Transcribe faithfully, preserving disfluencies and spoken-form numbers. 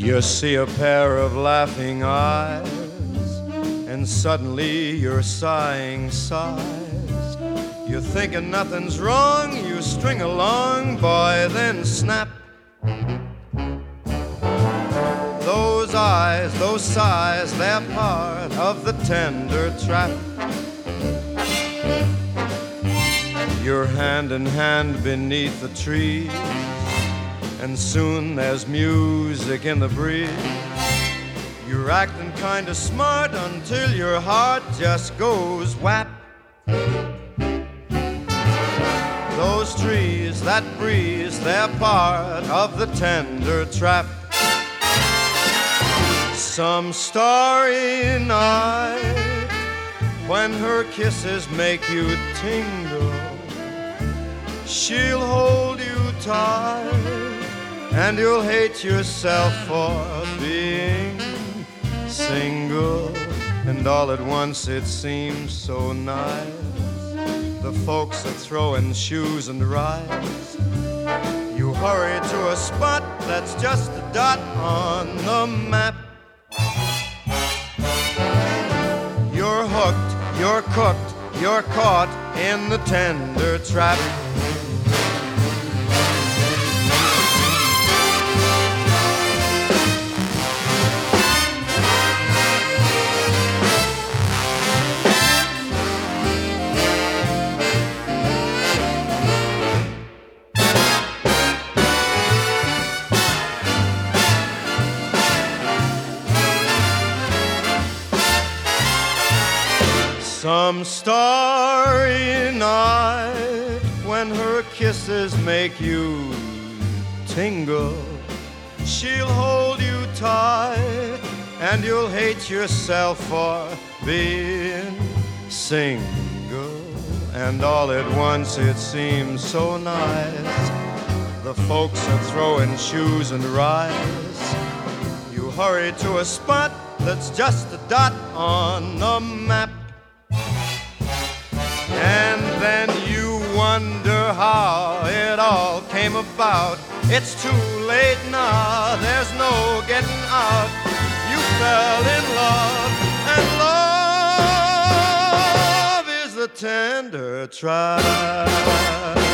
You see a pair of laughing eyes, and suddenly you're sighing sighs. You're thinking nothing's wrong, you string along, boy, then snap. Those eyes, those sighs, they're part of the tender trap. You're hand in hand beneath the trees, and soon there's music in the breeze. You're acting kinda smart until your heart just goes whap. Those trees, that breeze, they're part of the tender trap. Some starry night, when her kisses make you tingle, she'll hold you tight, and you'll hate yourself for being single. And all at once it seems so nice, the folks are throwing shoes and rides. You hurry to a spot that's just a dot on the map. You're hooked, you're cooked, you're caught in the tender trap. Some starry night, when her kisses make you tingle, she'll hold you tight, and you'll hate yourself for being single. And all at once it seems so nice, the folks are throwing shoes and rides. You hurry to a spot that's just a dot on the map. And then you wonder how it all came about. It's too late now, there's no getting out. You fell in love, and love is the tender trap.